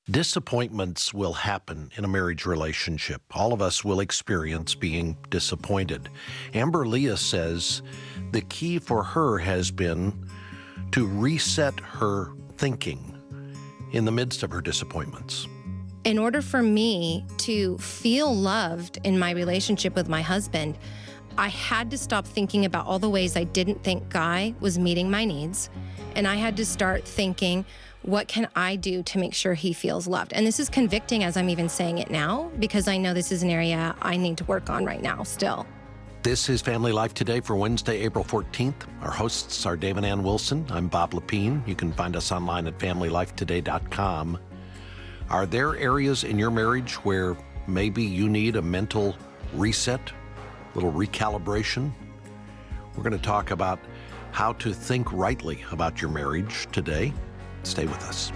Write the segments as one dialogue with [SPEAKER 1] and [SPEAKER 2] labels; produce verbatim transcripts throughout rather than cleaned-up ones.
[SPEAKER 1] Disappointments will happen in a marriage relationship. All of us will experience being disappointed. Amber Leah says the key for her has been to reset her thinking in the midst of her disappointments.
[SPEAKER 2] In order for me to feel loved in my relationship with my husband, I had to stop thinking about all the ways I didn't think Guy was meeting my needs. And I had to start thinking, what can I do to make sure he feels loved? And this is convicting as I'm even saying it now, because I know this is an area I need to work on right now still.
[SPEAKER 1] This is Family Life Today for Wednesday, April fourteenth. Our hosts are Dave and Ann Wilson. I'm Bob Lepine. You can find us online at family life today dot com. Are there areas in your marriage where maybe you need a mental reset, a little recalibration? We're going to talk about how to think rightly about your marriage today. Stay with us.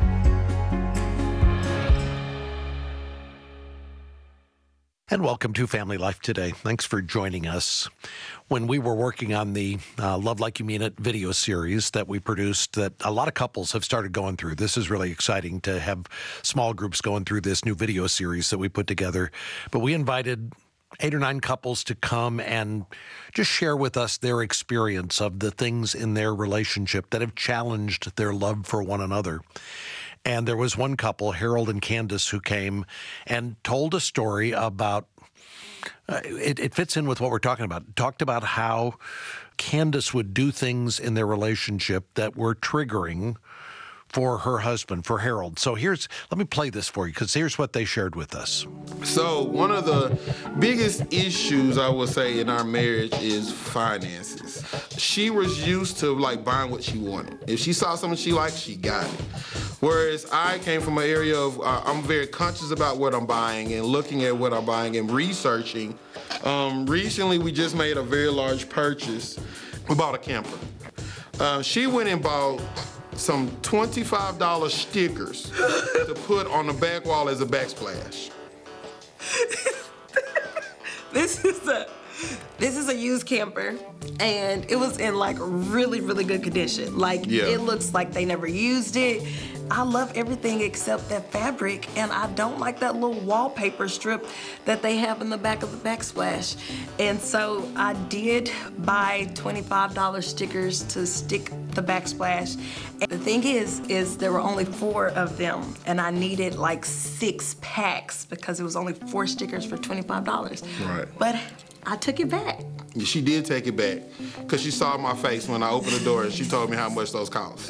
[SPEAKER 1] And welcome to Family Life Today. Thanks for joining us. When we were working on the uh, Love Like You Mean It video series that we produced, that a lot of couples have started going through. This is really exciting to have small groups going through this new video series that we put together. But we invited eight or nine couples to come and just share with us their experience of the things in their relationship that have challenged their love for one another. And there was one couple, Harold and Candace, who came and told a story about, uh, it, it fits in with what we're talking about, talked about how Candace would do things in their relationship that were triggering for her husband, for Harold. So here's, let me play this for you, because here's what they shared with us.
[SPEAKER 3] So one of the biggest issues I would say in our marriage is finances. She was used to like buying what she wanted. If she saw something she liked, she got it. Whereas I came from an area of, uh, I'm very conscious about what I'm buying and looking at what I'm buying and researching. Um, recently, we just made a very large purchase. We bought a camper. Uh, she went and bought some twenty-five dollar stickers to put on the back wall as a backsplash.
[SPEAKER 4] This is a this is a used camper, and it was in like really, really good condition. Like
[SPEAKER 3] Yeah.
[SPEAKER 4] It looks like they never used it. I love everything except that fabric, and I don't like that little wallpaper strip that they have in the back of the backsplash. And so I did buy twenty-five dollar stickers to stick the backsplash. And the thing is, is there were only four of them, and I needed like six packs because it was only four stickers for twenty-five dollars.
[SPEAKER 3] Right.
[SPEAKER 4] But I took it back.
[SPEAKER 3] She did take it back because she saw my face when I opened the door and she told me how much those cost.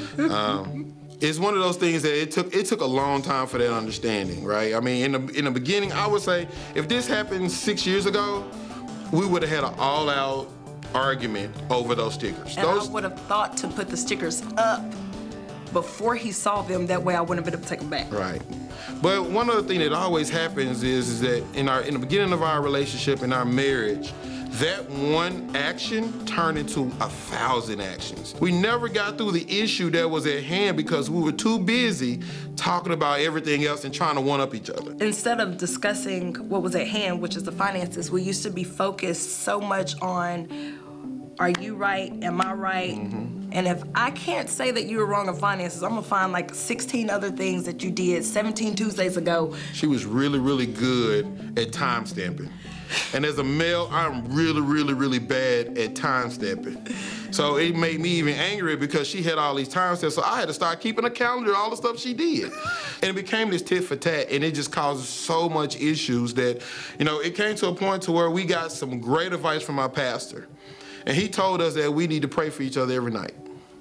[SPEAKER 3] Um, it's one of those things that it took it took a long time for that understanding, right? I mean, in the in the beginning, I would say if this happened six years ago, we would have had an all-out argument over those stickers.
[SPEAKER 4] And
[SPEAKER 3] those,
[SPEAKER 4] I would have thought to put the stickers up before he saw them. That way I wouldn't have been able to take them back.
[SPEAKER 3] Right. But one other thing that always happens is, is that in our in the beginning of our relationship, in our marriage, that one action turned into a thousand actions. We never got through the issue that was at hand because we were too busy talking about everything else and trying to one-up each other.
[SPEAKER 4] Instead of discussing what was at hand, which is the finances, we used to be focused so much on, are you right? Am I right? Mm-hmm. And if I can't say that you were wrong in finances, I'm gonna find like sixteen other things that you did seventeen Tuesdays ago.
[SPEAKER 3] She was really, really good at time stamping. And as a male, I'm really, really, really bad at time stamping. So it made me even angrier because she had all these time stamps, so I had to start keeping a calendar of all the stuff she did. And it became this tit for tat, and it just caused so much issues that, you know, it came to a point to where we got some great advice from our pastor. And he told us that we need to pray for each other every night.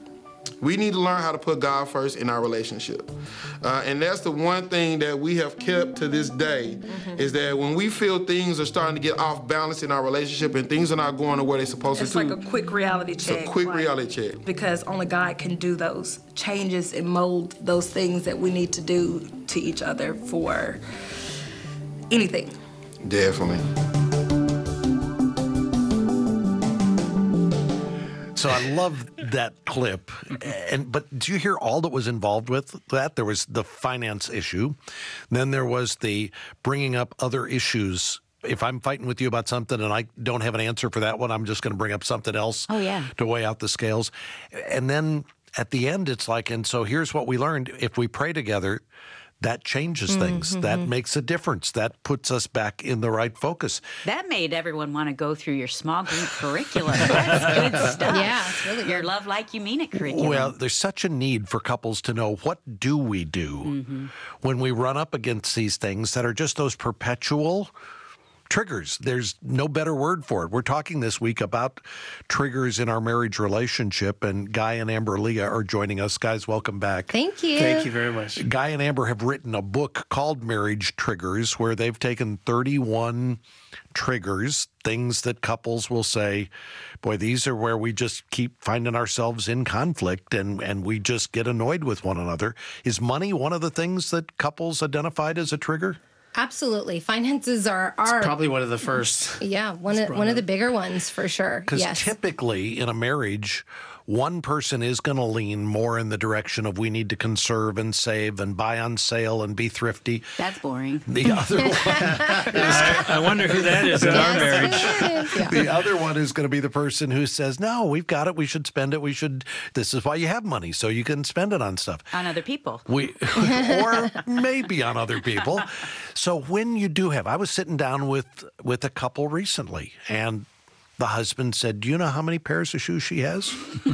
[SPEAKER 3] We need to learn how to put God first in our relationship. Uh, and that's the one thing that we have kept to this day, mm-hmm. is that when we feel things are starting to get off balance in our relationship and things are not going to where they're supposed
[SPEAKER 4] it's
[SPEAKER 3] to.
[SPEAKER 4] It's like a quick reality check.
[SPEAKER 3] It's a quick
[SPEAKER 4] like,
[SPEAKER 3] reality check.
[SPEAKER 4] Because only God can do those changes and mold those things that we need to do to each other for anything.
[SPEAKER 3] Definitely.
[SPEAKER 1] So I love that clip, and but do you hear all that was involved with that? There was the finance issue, then there was the bringing up other issues. If I'm fighting with you about something and I don't have an answer for that one, I'm just going to bring up something else
[SPEAKER 2] oh, yeah.
[SPEAKER 1] to weigh out the scales. And then at the end, it's like, and so here's what we learned. If we pray together, that changes things.
[SPEAKER 2] Mm-hmm.
[SPEAKER 1] That makes a difference. That puts us back in the right focus.
[SPEAKER 5] That made everyone want to go through your small group curriculum. That's good stuff.
[SPEAKER 2] Yeah, it's really good.
[SPEAKER 5] Your Love Like You Mean It curriculum.
[SPEAKER 1] Well, there's such a need for couples to know, what do we do
[SPEAKER 2] Mm-hmm.
[SPEAKER 1] when we run up against these things that are just those perpetual triggers. There's no better word for it. We're talking this week about triggers in our marriage relationship, and Guy and Amber Leah are joining us. Guys, welcome back.
[SPEAKER 2] Thank you.
[SPEAKER 6] Thank you very much.
[SPEAKER 1] Guy and Amber have written a book called Marriage Triggers, where they've taken thirty-one triggers, things that couples will say, boy, these are where we just keep finding ourselves in conflict and, and we just get annoyed with one another. Is money one of the things that couples identified as a trigger?
[SPEAKER 2] Absolutely. Finances are, are
[SPEAKER 6] Probably one of the first.
[SPEAKER 2] yeah, one of, one of the bigger ones for sure.
[SPEAKER 1] Because
[SPEAKER 2] Yes.
[SPEAKER 1] typically in a marriage, one person is going to lean more in the direction of we need to conserve and save and buy on sale and be thrifty.
[SPEAKER 5] That's boring.
[SPEAKER 1] The other one,
[SPEAKER 7] I, I wonder who that is in our marriage.
[SPEAKER 2] Yes, it is. Yeah.
[SPEAKER 1] the other one is going to be the person who says, "No, we've got it. We should spend it. We should. This is why you have money, so you can spend it on stuff."
[SPEAKER 5] On other people.
[SPEAKER 1] We, or maybe on other people. So when you do have, I was sitting down with with a couple recently, and the husband said, "Do you know how many pairs of shoes she has?"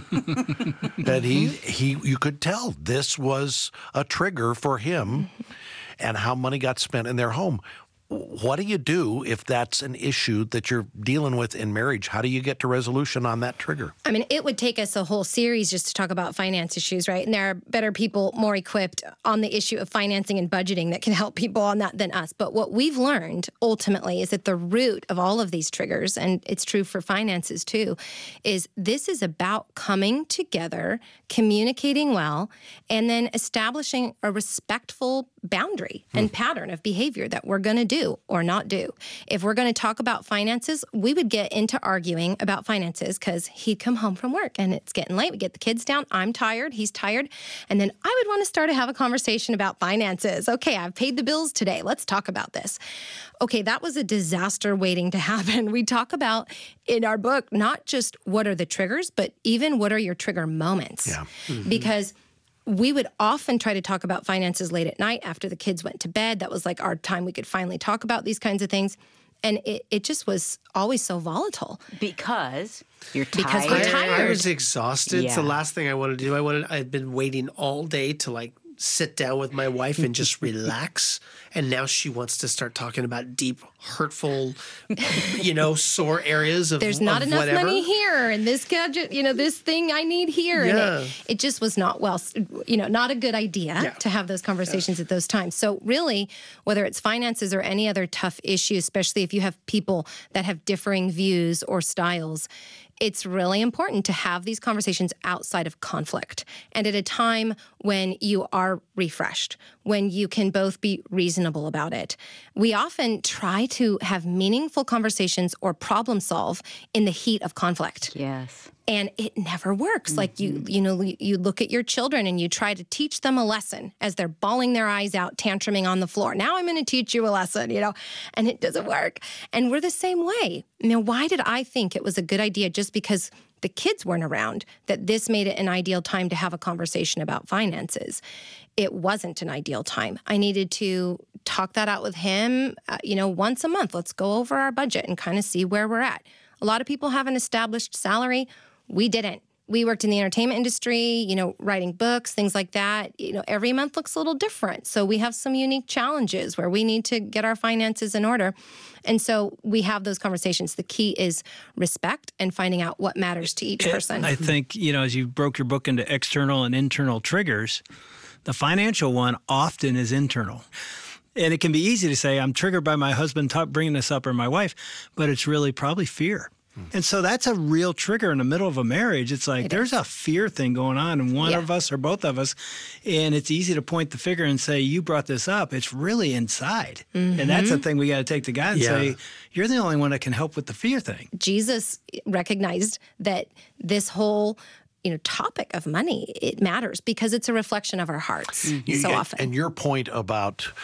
[SPEAKER 1] That he he you could tell this was a trigger for him, and how money got spent in their home. What do you do if that's an issue that you're dealing with in marriage? How do you get to resolution on that trigger?
[SPEAKER 2] I mean, it would take us a whole series just to talk about finance issues, right? And there are better people more equipped on the issue of financing and budgeting that can help people on that than us. But what we've learned ultimately is that the root of all of these triggers, and it's true for finances too, is this is about coming together, communicating well, and then establishing a respectful boundary and pattern of behavior that we're going to do or not do. If we're going to talk about finances, we would get into arguing about finances because he'd come home from work and it's getting late. We get the kids down. I'm tired. He's tired. And then I would want to start to have a conversation about finances. Okay, I've paid the bills today. Let's talk about this. Okay, that was a disaster waiting to happen. We talk about in our book, not just what are the triggers, but even what are your trigger moments.
[SPEAKER 1] Yeah.
[SPEAKER 2] Mm-hmm. Because we would often try to talk about finances late at night after the kids went to bed. That was like our time we could finally talk about these kinds of things. And it, it just was always so volatile.
[SPEAKER 5] Because you're tired.
[SPEAKER 2] Because we're tired.
[SPEAKER 6] I was exhausted. It's the
[SPEAKER 5] Yeah.
[SPEAKER 6] last thing I wanted to do. I wanted. I'd been waiting all day to like sit down with my wife and just relax. And now she wants to start talking about deep, hurtful, you know, sore areas of
[SPEAKER 2] There's not
[SPEAKER 6] of
[SPEAKER 2] enough
[SPEAKER 6] whatever.
[SPEAKER 2] money here, and this gadget, you know, this thing I need here.
[SPEAKER 6] Yeah.
[SPEAKER 2] And it, it just was not well, you know, not a good idea
[SPEAKER 6] Yeah.
[SPEAKER 2] to have those conversations at those times. So really, whether it's finances or any other tough issue, especially if you have people that have differing views or styles, it's really important to have these conversations outside of conflict and at a time when you are refreshed, when you can both be reasonable about it. We often try to have meaningful conversations or problem solve in the heat of conflict.
[SPEAKER 5] Yes.
[SPEAKER 2] And it never works. Mm-hmm. Like you, you know, you look at your children and you try to teach them a lesson as they're bawling their eyes out, tantruming on the floor. Now I'm going to teach you a lesson, you know, and it doesn't work. And we're the same way. Now, why did I think it was a good idea just because the kids weren't around that this made it an ideal time to have a conversation about finances? It wasn't an ideal time. I needed to talk that out with him, uh, you know, once a month. Let's go over our budget and kind of see where we're at. A lot of people have an established salary. We didn't. We worked in the entertainment industry, you know, writing books, things like that. You know, every month looks a little different. So we have some unique challenges where we need to get our finances in order. And so we have those conversations. The key is respect and finding out what matters to each person.
[SPEAKER 7] I think, you know, as you broke your book into external and internal triggers, the financial one often is internal. And it can be easy to say, I'm triggered by my husband t- bringing this up or my wife, but it's really probably fear. And so that's a real trigger in the middle of a marriage. It's like
[SPEAKER 2] It
[SPEAKER 7] there's
[SPEAKER 2] is.
[SPEAKER 7] a fear thing going on in one
[SPEAKER 2] Yeah.
[SPEAKER 7] of us or both of us. And it's easy to point the finger and say, you brought this up. It's really inside.
[SPEAKER 2] Mm-hmm.
[SPEAKER 7] And that's the thing we got to take to God and
[SPEAKER 6] Yeah.
[SPEAKER 7] say, you're the only one that can help with the fear thing.
[SPEAKER 2] Jesus recognized that this whole you know, topic of money, it matters because it's a reflection of our hearts
[SPEAKER 1] You-
[SPEAKER 2] so
[SPEAKER 1] and-
[SPEAKER 2] often.
[SPEAKER 1] And your point about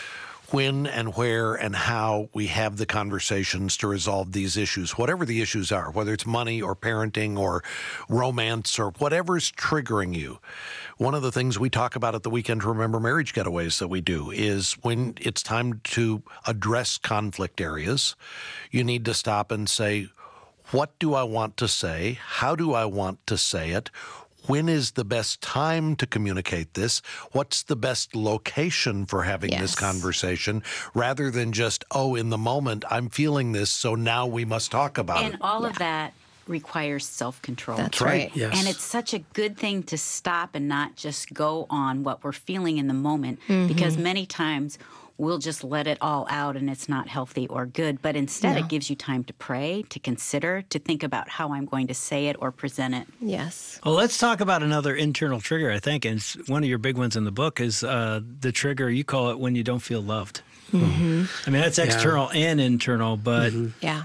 [SPEAKER 1] when and where and how we have the conversations to resolve these issues, whatever the issues are, whether it's money or parenting or romance or whatever's triggering you. One of the things we talk about at the Weekend to Remember Marriage Getaways that we do is when it's time to address conflict areas, you need to stop and say, what do I want to say? How do I want to say it? When is the best time to communicate this? What's the best location for having
[SPEAKER 2] Yes.
[SPEAKER 1] this conversation? Rather than just, oh, in the moment, I'm feeling this, so now we must talk about
[SPEAKER 5] And
[SPEAKER 1] it.
[SPEAKER 5] all of that requires self-control.
[SPEAKER 2] That's
[SPEAKER 1] right.
[SPEAKER 2] right.
[SPEAKER 6] Yes.
[SPEAKER 5] And it's such a good thing to stop and not just go on what we're feeling in the moment, because many times we'll just let it all out and it's not healthy or good. But instead,
[SPEAKER 2] No.
[SPEAKER 5] it gives you time to pray, to consider, to think about how I'm going to say it or present it.
[SPEAKER 2] Yes.
[SPEAKER 7] Well, let's talk about another internal trigger, I think. And it's one of your big ones in the book is uh, the trigger, you call it when you don't feel loved.
[SPEAKER 2] Mm-hmm.
[SPEAKER 7] I mean, that's external and internal, but
[SPEAKER 2] Yeah.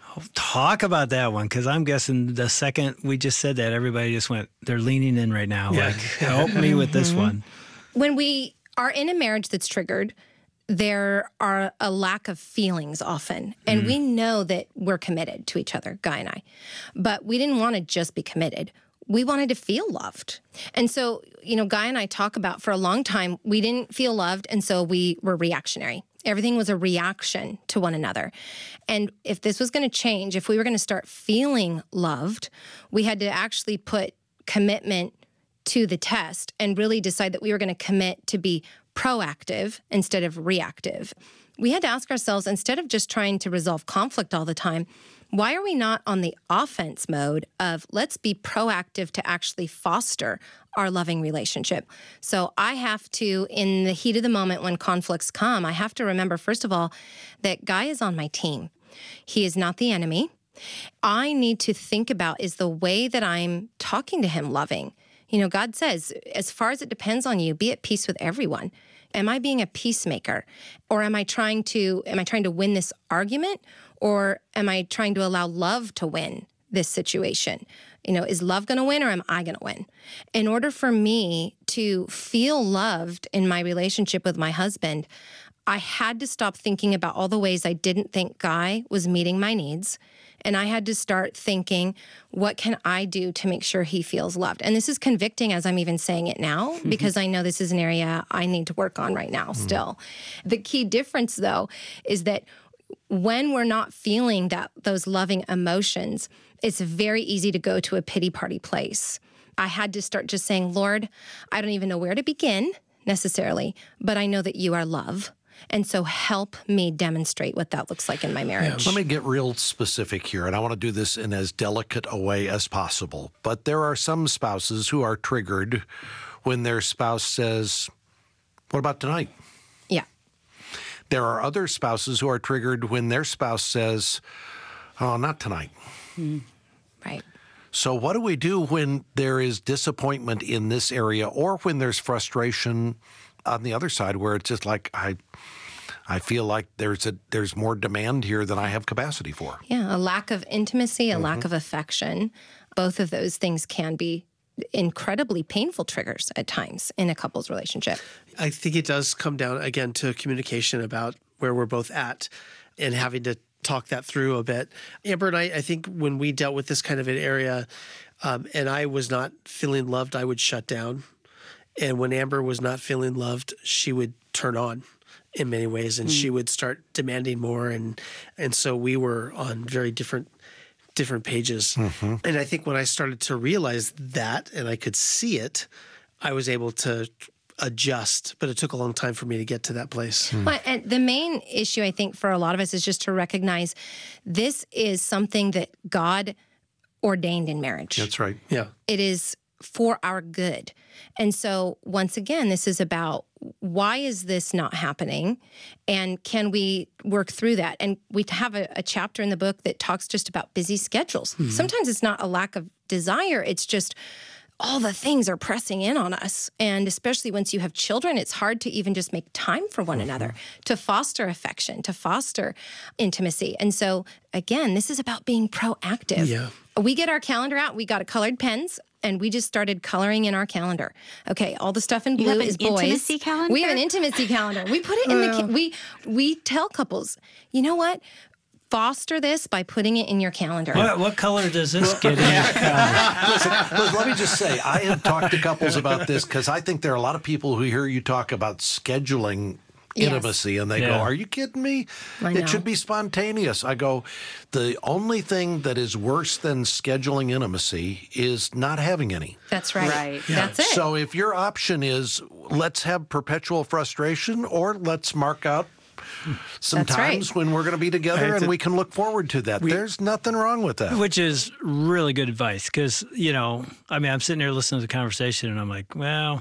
[SPEAKER 7] talk about that one, because I'm guessing the second we just said that, everybody just went, they're leaning in right now.
[SPEAKER 6] Yeah.
[SPEAKER 7] Like, help me with this one.
[SPEAKER 2] When we are in a marriage that's triggered, there are a lack of feelings often. And we know that we're committed to each other, Guy and I. But we didn't want to just be committed. We wanted to feel loved. And so, you know, Guy and I talk about for a long time, we didn't feel loved. And so we were reactionary. Everything was a reaction to one another. And if this was going to change, if we were going to start feeling loved, we had to actually put commitment to the test and really decide that we were going to commit to be proactive instead of reactive. We had to ask ourselves, instead of just trying to resolve conflict all the time, why are we not on the offense mode of let's be proactive to actually foster our loving relationship? So I have to, in the heat of the moment when conflicts come, I have to remember, first of all, that Guy is on my team. He is not the enemy. I need to think about, is the way that I'm talking to him loving? You know, God says, as far as it depends on you, be at peace with everyone. Am I being a peacemaker? Or am I trying to, am I trying to win this argument? Or am I trying to allow love to win this situation? You know, is love going to win or am I going to win? In order for me to feel loved in my relationship with my husband, I had to stop thinking about all the ways I didn't think Guy was meeting my needs. And I had to start thinking, what can I do to make sure he feels loved? And this is convicting as I'm even saying it now, mm-hmm. because I know this is an area I need to work on right now mm-hmm. still. The key difference, though, is that when we're not feeling that those loving emotions, it's very easy to go to a pity party place. I had to start just saying, Lord, I don't even know where to begin necessarily, but I know that you are love. And so help me demonstrate what that looks like in my marriage.
[SPEAKER 1] Let me get real specific here, and I want to do this in as delicate a way as possible. But there are some spouses who are triggered when their spouse says, what about tonight?
[SPEAKER 2] Yeah.
[SPEAKER 1] There are other spouses who are triggered when their spouse says, oh, not tonight.
[SPEAKER 2] Mm. Right.
[SPEAKER 1] So what do we do when there is disappointment in this area, or when there's frustration on the other side, where it's just like, I I feel like there's a there's more demand here than I have capacity for?
[SPEAKER 2] Yeah, a lack of intimacy, a mm-hmm. lack of affection. Both of those things can be incredibly painful triggers at times in a couple's relationship.
[SPEAKER 6] I think it does come down, again, to communication about where we're both at and having to talk that through a bit. Amber and I, I think when we dealt with this kind of an area um, and I was not feeling loved, I would shut down. And when Amber was not feeling loved, she would turn on in many ways, and mm. she would start demanding more. And and so we were on very different different pages. Mm-hmm. And I think when I started to realize that and I could see it, I was able to adjust. But it took a long time for me to get to that place.
[SPEAKER 2] Mm. Well, and the main issue, I think, for a lot of us is just to recognize this is something that God ordained in marriage.
[SPEAKER 1] That's right.
[SPEAKER 6] Yeah.
[SPEAKER 2] It is for our good. And so once again, this is about why is this not happening? And can we work through that? And we have a, a chapter in the book that talks just about busy schedules. Mm-hmm. Sometimes it's not a lack of desire. It's just all the things are pressing in on us. And especially once you have children, it's hard to even just make time for one mm-hmm. another, to foster affection, to foster intimacy. And so again, this is about being proactive.
[SPEAKER 6] Yeah.
[SPEAKER 2] We get our calendar out. We got a colored pens. And we just started coloring in our calendar. Okay, all the stuff in blue
[SPEAKER 5] have an
[SPEAKER 2] is boys.
[SPEAKER 5] intimacy calendar?
[SPEAKER 2] We have an intimacy calendar. We put it in the. Ca- we we tell couples, you know what? Foster this by putting it in your calendar.
[SPEAKER 7] What, what color does this get in your calendar?
[SPEAKER 1] Listen, listen, let me just say, I have talked to couples about this because I think there are a lot of people who hear you talk about scheduling
[SPEAKER 2] Yes.
[SPEAKER 1] intimacy and they
[SPEAKER 7] Yeah.
[SPEAKER 1] go, are you kidding me?
[SPEAKER 2] I know.
[SPEAKER 1] It should be spontaneous. I go, the only thing that is worse than scheduling intimacy is not having any.
[SPEAKER 2] That's right.
[SPEAKER 5] Right.
[SPEAKER 2] That's it.
[SPEAKER 1] So if your option is let's have perpetual frustration or let's mark out some
[SPEAKER 2] That's right.
[SPEAKER 1] times when we're going to be together and we can look forward to that. There's nothing wrong with that.
[SPEAKER 7] Which is really good advice because, you know, I mean, I'm sitting here listening to the conversation and I'm like, well,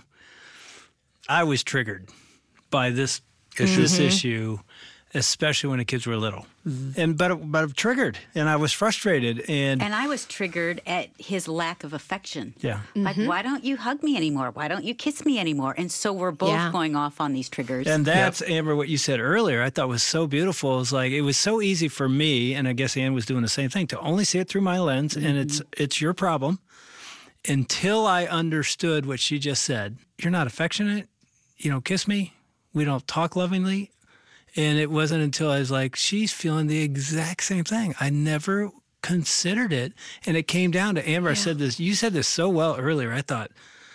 [SPEAKER 7] I was triggered by this issue, this issue, especially when the kids were little. And but but I'm triggered and I was frustrated and,
[SPEAKER 5] And I was triggered at his lack of affection.
[SPEAKER 7] yeah.
[SPEAKER 5] Like, why don't you hug me anymore? Why don't you kiss me anymore? And so we're both
[SPEAKER 2] Yeah.
[SPEAKER 5] going off on these triggers.
[SPEAKER 7] And that's, Amber, what you said earlier, I thought was so beautiful. It was like, it was so easy for me, and I guess Ann was doing the same thing, to only see it through my lens, and it's it's your problem. Until I understood what she just said, you're not affectionate, you don't kiss me, we don't talk lovingly. And it wasn't until I was like, she's feeling the exact same thing. I never considered it. And it came down to, Amber, I said this, you said this so well earlier. I thought,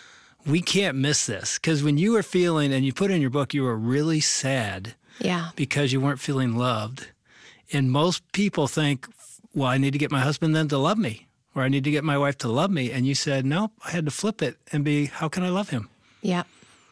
[SPEAKER 7] we can't miss this. Because when you were feeling, and you put in your book, you were really sad
[SPEAKER 2] yeah.
[SPEAKER 7] because you weren't feeling loved. And most people think, well, I need to get my husband then to love me, or I need to get my wife to love me. And you said, nope, I had to flip it and be, how can I love him?
[SPEAKER 2] Yeah.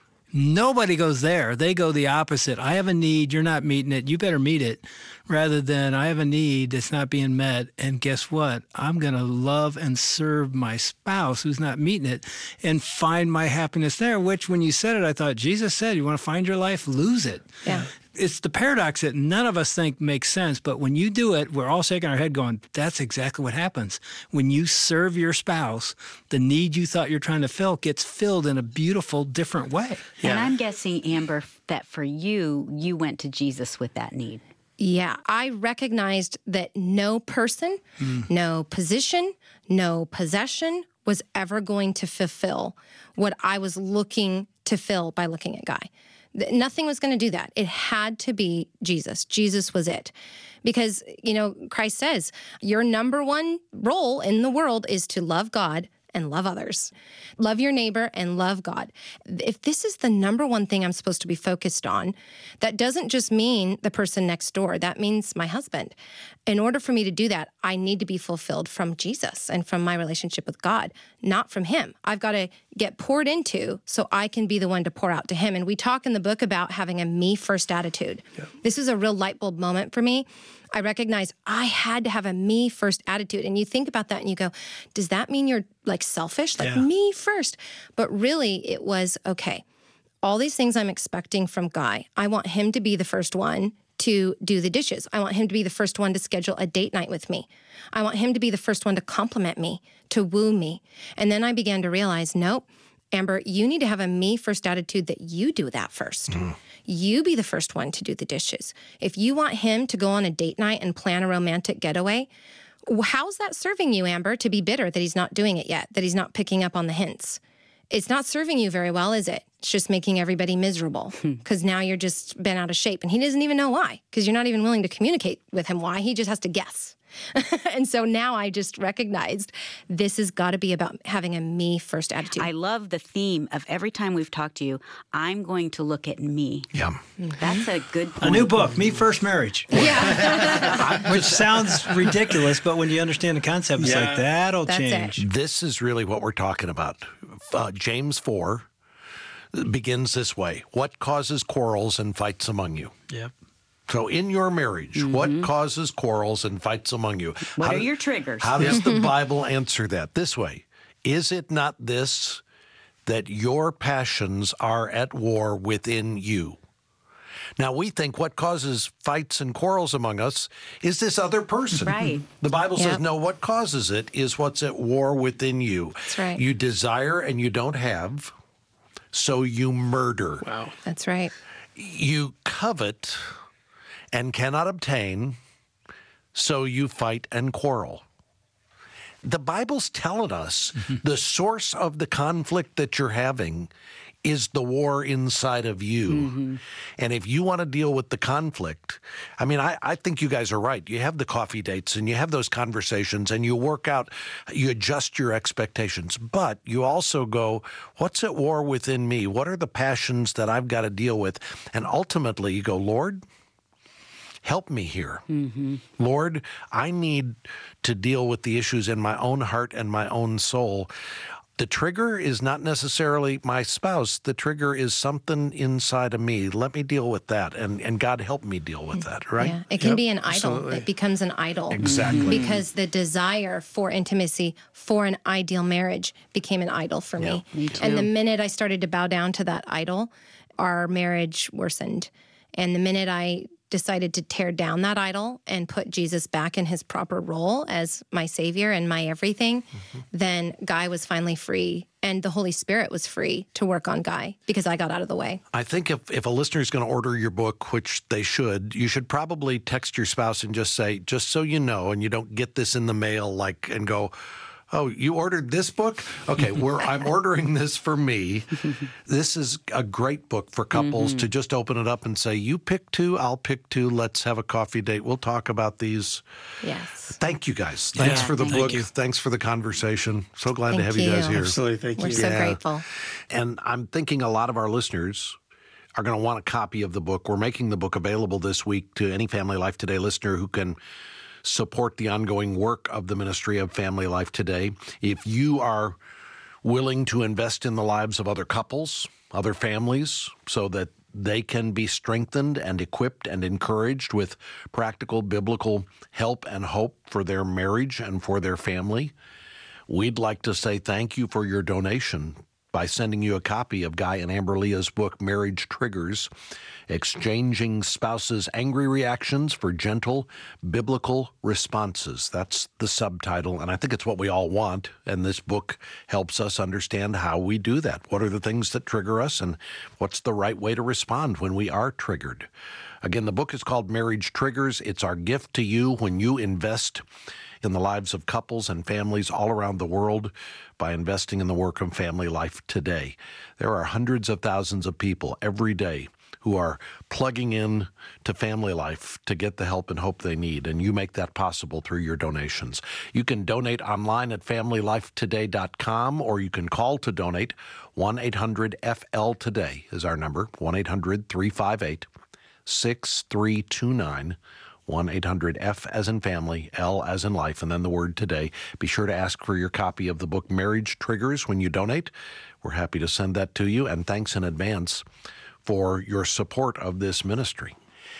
[SPEAKER 7] Nobody goes there. They go the opposite. I have a need, you're not meeting it, you better meet it, rather than I have a need that's not being met, and guess what? I'm going to love and serve my spouse who's not meeting it and find my happiness there, which when you said it, I thought, Jesus said, you want to find your life, lose it.
[SPEAKER 2] Yeah.
[SPEAKER 7] It's the paradox that none of us think makes sense, but when you do it, we're all shaking our head going, that's exactly what happens. When you serve your spouse, the need you thought you're trying to fill gets filled in a beautiful, different way.
[SPEAKER 5] And I'm guessing, Amber, that for you, you went to Jesus with that need.
[SPEAKER 2] Yeah, I recognized that no person, no position, no possession was ever going to fulfill what I was looking to fill by looking at Guy. Th- Nothing was going to do that. It had to be Jesus. Jesus was it. Because, you know, Christ says, your number one role in the world is to love God and love others. Love your neighbor and love God. If this is the number one thing I'm supposed to be focused on, that doesn't just mean the person next door. That means my husband. In order for me to do that, I need to be fulfilled from Jesus and from my relationship with God, not from him. I've got to get poured into so I can be the one to pour out to him. And we talk in the book about having a me first attitude. Yeah. This was a real light bulb moment for me. I recognized I had to have a me first attitude. And you think about that and you go, does that mean you're like selfish? Like
[SPEAKER 7] Yeah.
[SPEAKER 2] me first? But really it was, okay, all these things I'm expecting from Guy, I want him to be the first one to do the dishes. I want him to be the first one to schedule a date night with me. I want him to be the first one to compliment me, to woo me. And then I began to realize, nope, Amber, you need to have a me first attitude that you do that first. Mm. You be the first one to do the dishes. If you want him to go on a date night and plan a romantic getaway, how's that serving you, Amber, to be bitter that he's not doing it yet, that he's not picking up on the hints? It's not serving you very well, is it? It's just making everybody miserable because now you're just bent out of shape. And he doesn't even know why, because you're not even willing to communicate with him why. He just has to guess. And so now I just recognized this has got to be about having a me first attitude.
[SPEAKER 5] I love the theme of every time we've talked to you, I'm going to look at me.
[SPEAKER 1] Yeah.
[SPEAKER 5] That's a good point.
[SPEAKER 7] A new book, Me First Marriage.
[SPEAKER 2] Yeah.
[SPEAKER 7] Which sounds ridiculous, but when you understand the concept, it's
[SPEAKER 6] Yeah.
[SPEAKER 7] like, that'll
[SPEAKER 2] That's
[SPEAKER 7] change.
[SPEAKER 2] it.
[SPEAKER 1] This is really what we're talking about. Uh, James four begins this way. What causes quarrels and fights among you?
[SPEAKER 7] Yep.
[SPEAKER 1] So in your marriage, mm-hmm. what causes quarrels and fights among you?
[SPEAKER 5] What
[SPEAKER 1] how
[SPEAKER 5] are
[SPEAKER 1] do,
[SPEAKER 5] your triggers?
[SPEAKER 1] How does the Bible answer that? This way. Is it not this, that your passions are at war within you? Now, we think what causes fights and quarrels among us is this other person.
[SPEAKER 5] Right.
[SPEAKER 1] The Bible
[SPEAKER 2] Yep.
[SPEAKER 1] says, no, what causes it is what's at war within you.
[SPEAKER 2] That's right.
[SPEAKER 1] You desire and you don't have, so you murder.
[SPEAKER 6] Wow.
[SPEAKER 2] That's right.
[SPEAKER 1] You covet and cannot obtain, so you fight and quarrel. The Bible's telling us the source of the conflict that you're having is the war inside of you. Mm-hmm. And if you want to deal with the conflict, I mean, I, I think you guys are right. You have the coffee dates and you have those conversations and you work out, you adjust your expectations. But you also go, what's at war within me? What are the passions that I've got to deal with? And ultimately you go, Lord, help me here. Mm-hmm. Lord, I need to deal with the issues in my own heart and my own soul. The trigger is not necessarily my spouse. The trigger is something inside of me. Let me deal with that. And, and God help me deal with that, right?
[SPEAKER 2] Yeah, it can
[SPEAKER 6] Yep,
[SPEAKER 2] be an idol.
[SPEAKER 6] absolutely.
[SPEAKER 2] It becomes an idol.
[SPEAKER 1] Exactly.
[SPEAKER 2] Because the desire for intimacy, for an ideal marriage, became an idol for me.
[SPEAKER 5] Me too.
[SPEAKER 2] And the minute I started to bow down to that idol, our marriage worsened. And the minute I decided to tear down that idol and put Jesus back in his proper role as my Savior and my everything, mm-hmm. then Guy was finally free. And the Holy Spirit was free to work on Guy because I got out of the way.
[SPEAKER 1] I think if, if a listener is going to order your book, which they should, you should probably text your spouse and just say, just so you know, and you don't get this in the mail like and go, oh, you ordered this book? Okay, we're, I'm ordering this for me. This is a great book for couples mm-hmm. to just open it up and say, you pick two, I'll pick two. Let's have a coffee date. We'll talk about these.
[SPEAKER 2] Yes.
[SPEAKER 1] Thank you, guys. Thanks
[SPEAKER 7] Yeah,
[SPEAKER 1] for the
[SPEAKER 7] thank
[SPEAKER 1] book.
[SPEAKER 7] you.
[SPEAKER 1] Thanks for the conversation. So glad
[SPEAKER 2] Thank
[SPEAKER 1] to have you. you guys
[SPEAKER 2] you.
[SPEAKER 1] here.
[SPEAKER 6] Absolutely. Thank
[SPEAKER 2] We're
[SPEAKER 6] you.
[SPEAKER 2] so
[SPEAKER 1] Yeah.
[SPEAKER 2] grateful.
[SPEAKER 1] And I'm thinking a lot of our listeners are going to want a copy of the book. We're making the book available this week to any Family Life Today listener who can support the ongoing work of the ministry of Family Life Today. If you are willing to invest in the lives of other couples, other families, so that they can be strengthened and equipped and encouraged with practical biblical help and hope for their marriage and for their family, we'd like to say thank you for your donation by sending you a copy of Guy and Amber Leah's book, Marriage Triggers, Exchanging Spouses' Angry Reactions for Gentle Biblical Responses. That's the subtitle, and I think it's what we all want, and this book helps us understand how we do that. What are the things that trigger us, and what's the right way to respond when we are triggered? Again, the book is called Marriage Triggers. It's our gift to you when you invest in the lives of couples and families all around the world by investing in the work of Family Life Today. There are hundreds of thousands of people every day who are plugging in to Family Life to get the help and hope they need, and you make that possible through your donations. You can donate online at family life today dot com, or you can call to donate. one eight hundred F L Today is our number, one eight hundred three five eight six three two nine. one eight hundred F as in family, L as in life, and then the word today. Be sure to ask for your copy of the book Marriage Triggers when you donate. We're happy to send that to you, and thanks in advance for your support of this ministry.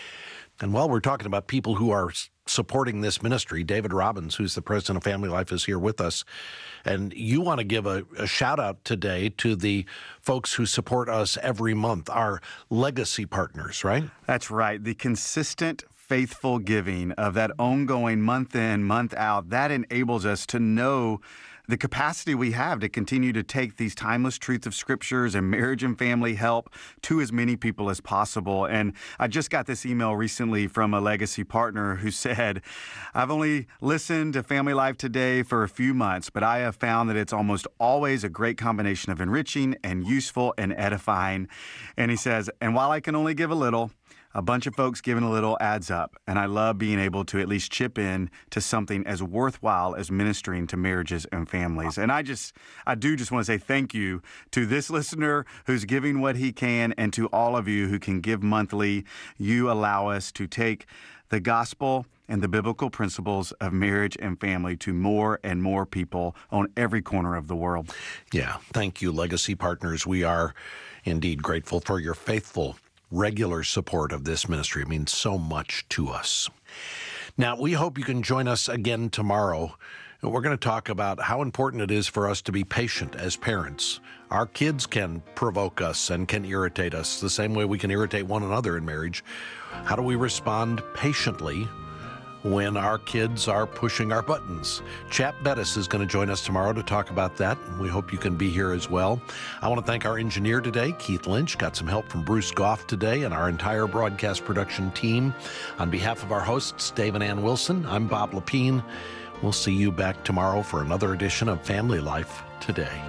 [SPEAKER 1] And while we're talking about people who are supporting this ministry, David Robbins, who's the president of Family Life, is here with us. And you want to give a, a shout out today to the folks who support us every month, our legacy partners, right?
[SPEAKER 8] That's right. The consistent faithful giving of that ongoing month in, month out, that enables us to know the capacity we have to continue to take these timeless truths of scriptures and marriage and family help to as many people as possible. And I just got this email recently from a legacy partner who said, I've only listened to Family Life Today for a few months, but I have found that it's almost always a great combination of enriching and useful and edifying. And he says, and while I can only give a little, a bunch of folks giving a little adds up, and I love being able to at least chip in to something as worthwhile as ministering to marriages and families. And I just, I do just want to say thank you to this listener who's giving what he can, and to all of you who can give monthly. You allow us to take the gospel and the biblical principles of marriage and family to more and more people on every corner of the world.
[SPEAKER 1] Yeah, thank you, legacy partners. We are indeed grateful for your faithful regular support of this ministry. It means so much to us. Now, we hope you can join us again tomorrow. We're going to talk about how important it is for us to be patient as parents. Our kids can provoke us and can irritate us the same way we can irritate one another in marriage. How do we respond patiently when our kids are pushing our buttons? Chap Bettis is going to join us tomorrow to talk about that. We hope you can be here as well. I want to thank our engineer today, Keith Lynch. Got some help from Bruce Goff today and our entire broadcast production team. On behalf of our hosts, Dave and Ann Wilson, I'm Bob Lepine. We'll see you back tomorrow for another edition of Family Life Today.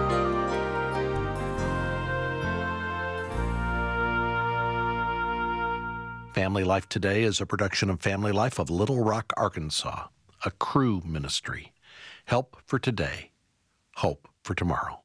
[SPEAKER 1] Family Life Today is a production of Family Life of Little Rock, Arkansas, a Cru ministry. Help for today, hope for tomorrow.